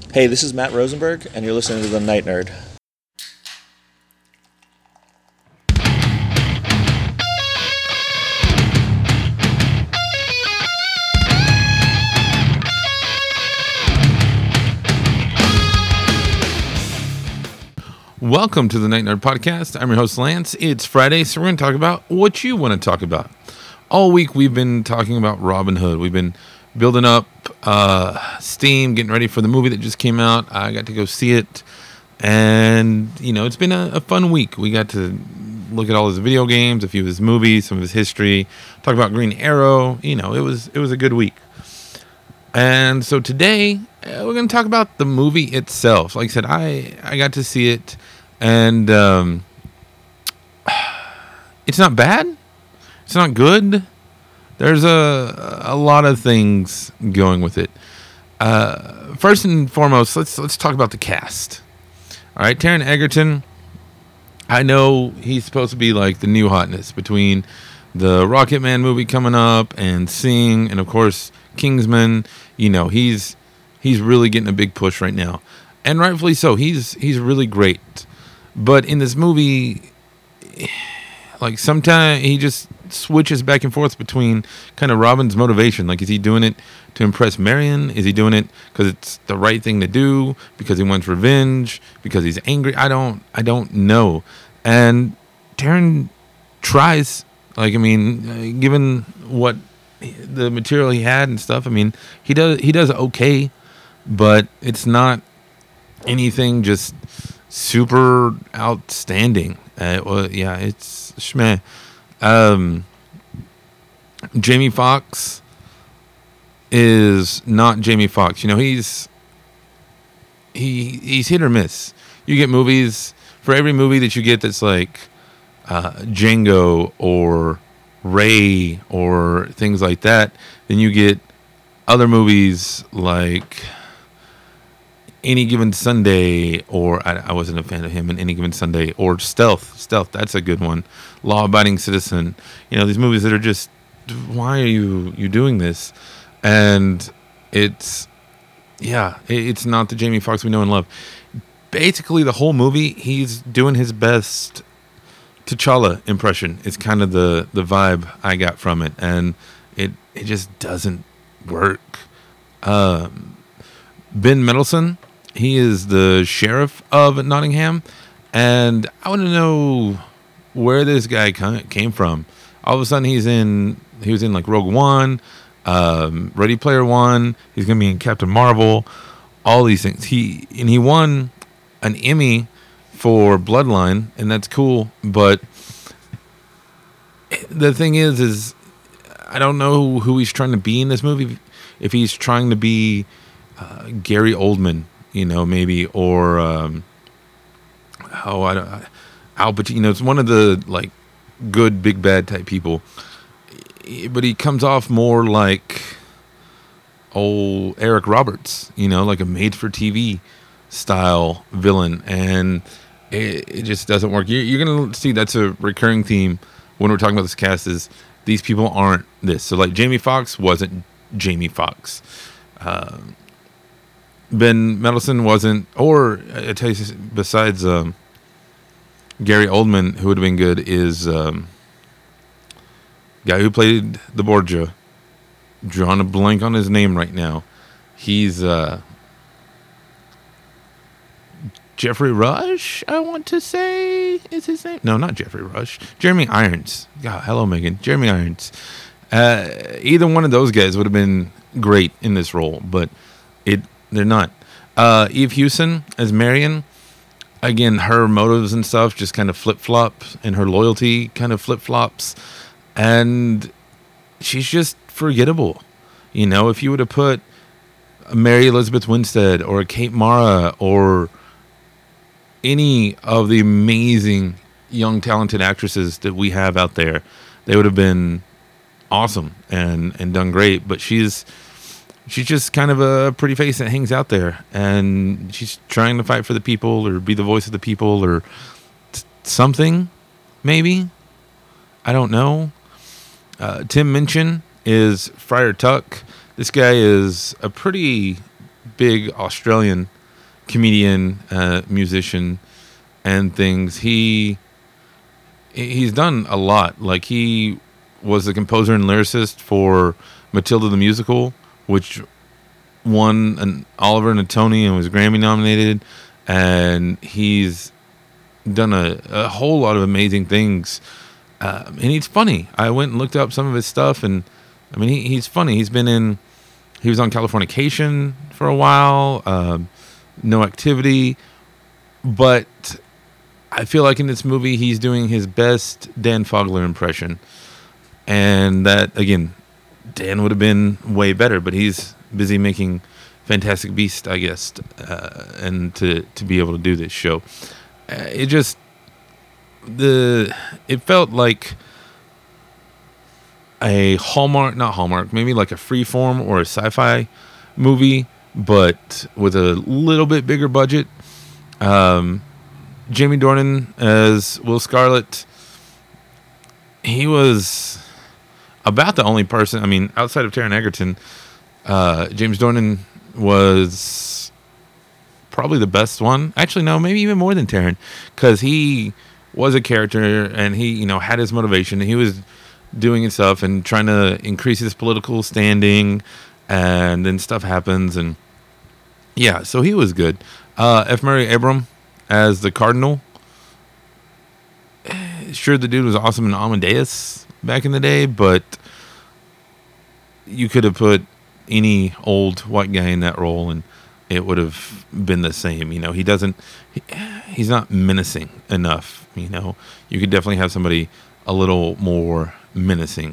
Hey, this is Matt Rosenberg, and you're listening to The Night Nerd. Welcome to the Night Nerd Podcast. I'm your host, Lance. It's Friday, so we're going to talk about what you want to talk about. All week, we've been talking about Robin Hood. We've been building up steam, getting ready for the movie that just came out. I got to go see it, and, it's been a fun week. We got to look at all his video games, a few of his movies, some of his history, talk about Green Arrow. It was a good week. And so today, we're going to talk about the movie itself. Like I said, I got to see it, and it's not bad. It's not good. There's a lot of things going with it. First and foremost, let's talk about the cast. All right, Taron Egerton. I know he's supposed to be like the new hotness between the Rocket Man movie coming up and Sing, and of course Kingsman. He's really getting a big push right now, and rightfully so. He's really great, but in this movie, like sometimes he just switches back and forth between kind of Robin's motivation. Like, is he doing it to impress Marion? Is he doing it because it's the right thing to do? Because he wants revenge? Because he's angry? I don't know. And Taron tries. Given what the material he had and stuff, he does okay, but it's not anything just super outstanding. It's schmeh. Jamie Foxx is not Jamie Foxx. He's hit or miss. You get movies, for every movie that you get that's like Django or Ray or things like that, then you get other movies like Any Given Sunday, or I wasn't a fan of him in Any Given Sunday, or Stealth, that's a good one. Law Abiding Citizen. These movies that are just, why are you doing this? And it's not the Jamie Foxx we know and love. Basically, the whole movie, he's doing his best T'Challa impression. It's kind of the vibe I got from it, and it just doesn't work. Ben Mendelsohn, he is the sheriff of Nottingham, and I want to know where this guy came from. All of a sudden, he was in like Rogue One, Ready Player One. He's gonna be in Captain Marvel. All these things. He won an Emmy for Bloodline, and that's cool. But the thing is I don't know who he's trying to be in this movie. If he's trying to be Gary Oldman, maybe, or Al Pacino. It's one of the like good big bad type people, but he comes off more like old Eric Roberts, like a made for TV style villain, and it just doesn't work. You're gonna see that's a recurring theme when we're talking about this cast, is these people aren't this. So like Jamie Foxx wasn't Jamie Foxx. Ben Mendelsohn wasn't, or I tell you, besides Gary Oldman, who would have been good, is guy who played the Borgia. Drawing a blank on his name right now. He's Jeffrey Rush, I want to say is his name. No, not Jeffrey Rush. Jeremy Irons. God, hello, Megan. Jeremy Irons. Either one of those guys would have been great in this role, but they're not. Eve Hewson as Marion. Again, her motives and stuff just kind of flip-flop, and her loyalty kind of flip-flops. And she's just forgettable. If you would have put a Mary Elizabeth Winstead or a Kate Mara or any of the amazing young talented actresses that we have out there, they would have been awesome and done great. But she's just kind of a pretty face that hangs out there, and she's trying to fight for the people or be the voice of the people or something, maybe. I don't know. Tim Minchin is Friar Tuck. This guy is a pretty big Australian comedian, musician, and things. He's done a lot. Like, he was the composer and lyricist for Matilda the Musical, which won an Oliver and a Tony and was Grammy nominated. And he's done a whole lot of amazing things. And he's funny. I went and looked up some of his stuff, and I mean, he's funny. He was on Californication for a while, No Activity, but I feel like in this movie he's doing his best Dan Fogler impression, and that, again, Dan would have been way better, but he's busy making Fantastic Beast, I guess, and to be able to do this show, it felt like a not Hallmark, maybe like a Freeform or a sci-fi movie, but with a little bit bigger budget. Jamie Dornan as Will Scarlet, he was about the only person, I mean, outside of Taron Egerton, James Dornan was probably the best one. Actually, no, maybe even more than Taron, because he was a character, and he, had his motivation. He was doing his stuff and trying to increase his political standing, and then stuff happens, and yeah, so he was good. F. Murray Abram as the Cardinal. Sure, the dude was awesome in Amadeus back in the day, but you could have put any old white guy in that role and it would have been the same. He's not menacing enough. You could definitely have somebody a little more menacing.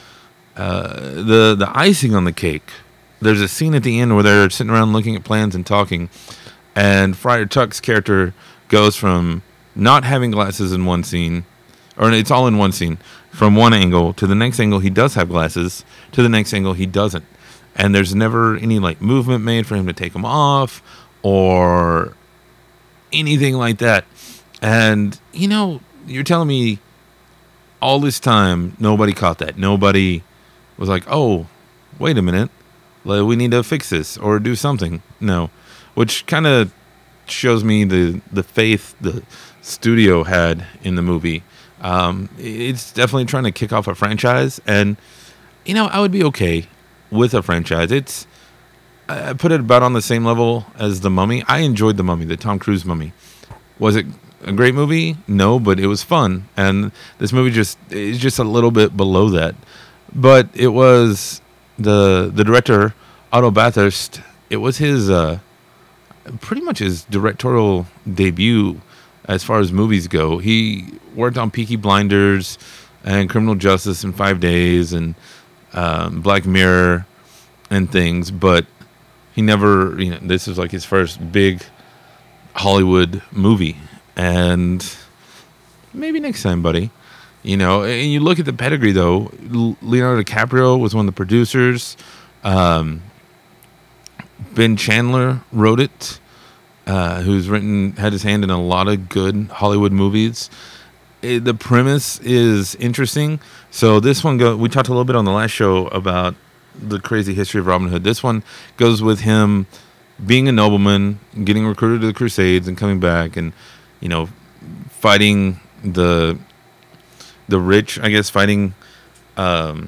The icing on the cake, there's a scene at the end where they're sitting around looking at plans and talking, and Friar Tuck's character goes from not having glasses in one scene, or it's all in one scene, from one angle to the next angle he does have glasses, to the next angle he doesn't. And there's never any movement made for him to take them off or anything like that. And, you're telling me all this time nobody caught that. Nobody was like, oh, wait a minute, we need to fix this or do something. No, which kind of shows me the faith the studio had in the movie. It's definitely trying to kick off a franchise, and I would be okay with a franchise. I put it about on the same level as The Mummy. I enjoyed The Mummy, the Tom Cruise Mummy. Was it a great movie? No, but it was fun, and this movie is just a little bit below that. But it was the director, Otto Bathurst. It was his pretty much his directorial debut as far as movies go. He worked on Peaky Blinders and Criminal Justice in 5 Days and Black Mirror and things, but he never, this was his first big Hollywood movie. And maybe next time, buddy. And you look at the pedigree, though. Leonardo DiCaprio was one of the producers. Ben Chandler wrote it, who's had his hand in a lot of good Hollywood movies. The premise is interesting. So this one we talked a little bit on the last show about the crazy history of Robin Hood. This one goes with him being a nobleman, getting recruited to the Crusades, and coming back, and fighting the rich. I guess fighting, to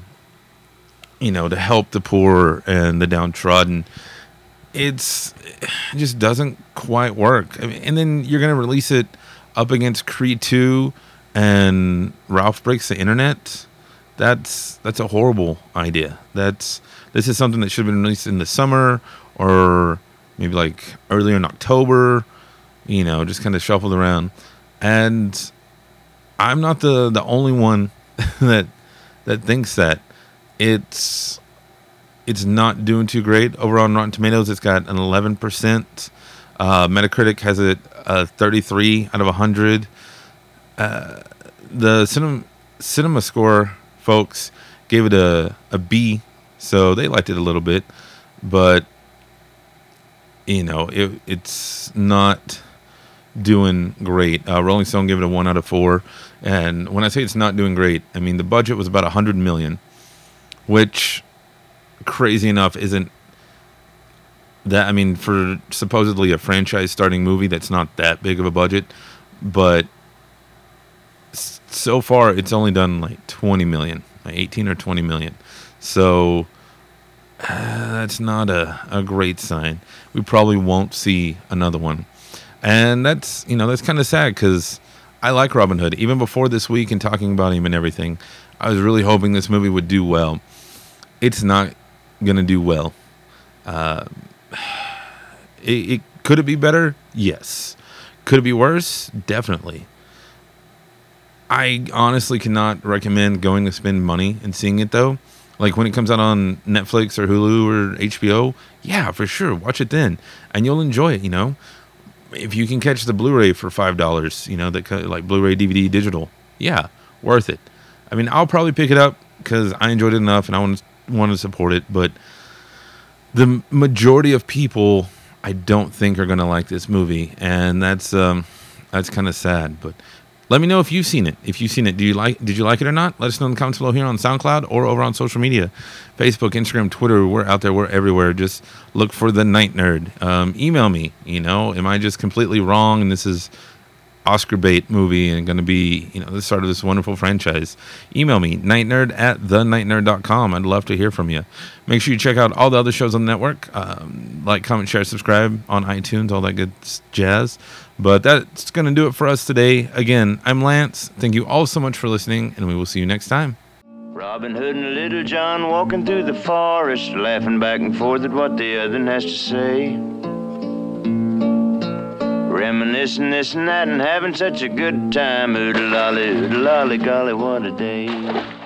help the poor and the downtrodden. It just doesn't quite work. And then you're gonna release it up against Creed 2 and Ralph Breaks the Internet. That's a horrible idea. This is something that should have been released in the summer or maybe earlier in October, just kind of shuffled around. And I'm not the only one that thinks that. It's not doing too great. Over on Rotten Tomatoes, it's got an 11%. Metacritic has it 33 out of 100. The cinema score folks gave it a B, so they liked it a little bit, but it's not doing great. Rolling Stone gave it a 1 out of 4, and when I say it's not doing great, I mean the budget was about $100 million, which, crazy enough, isn't that, I mean, for supposedly a franchise starting movie, that's not that big of a budget, but so far it's only done like 20 million, like 18 or 20 million. So that's not a great sign. We probably won't see another one. And that's, that's kind of sad because I like Robin Hood. Even before this week and talking about him and everything, I was really hoping this movie would do well. It's not going to do well. Could it be better? Yes. Could it be worse? Definitely. I honestly cannot recommend going to spend money and seeing it, though. Like when it comes out on Netflix or Hulu or HBO, yeah, for sure, watch it then, and you'll enjoy it. If you can catch the Blu-ray for $5, that like Blu-ray, DVD, digital, yeah, worth it. I mean, I'll probably pick it up because I enjoyed it enough and I want to support it. But the majority of people, I don't think, are going to like this movie, and that's kind of sad. But let me know if you've seen it. If you've seen it, did you like it or not? Let us know in the comments below here on SoundCloud or over on social media, Facebook, Instagram, Twitter. We're out there. We're everywhere. Just look for The Night Nerd. Email me. Am I just completely wrong and this is Oscar bait movie and going to be, the start of this wonderful franchise? Email me, nightnerd@thenightnerd.com. I'd love to hear from you. Make sure you check out all the other shows on the network. Like, comment, share, subscribe on iTunes, all that good jazz. But that's going to do it for us today. Again, I'm Lance. Thank you all so much for listening, and we will see you next time. Robin Hood and Little John walking through the forest, laughing back and forth at what the other has to say. Reminiscing this and that and having such a good time. Oodle-lolly, golly, what a day.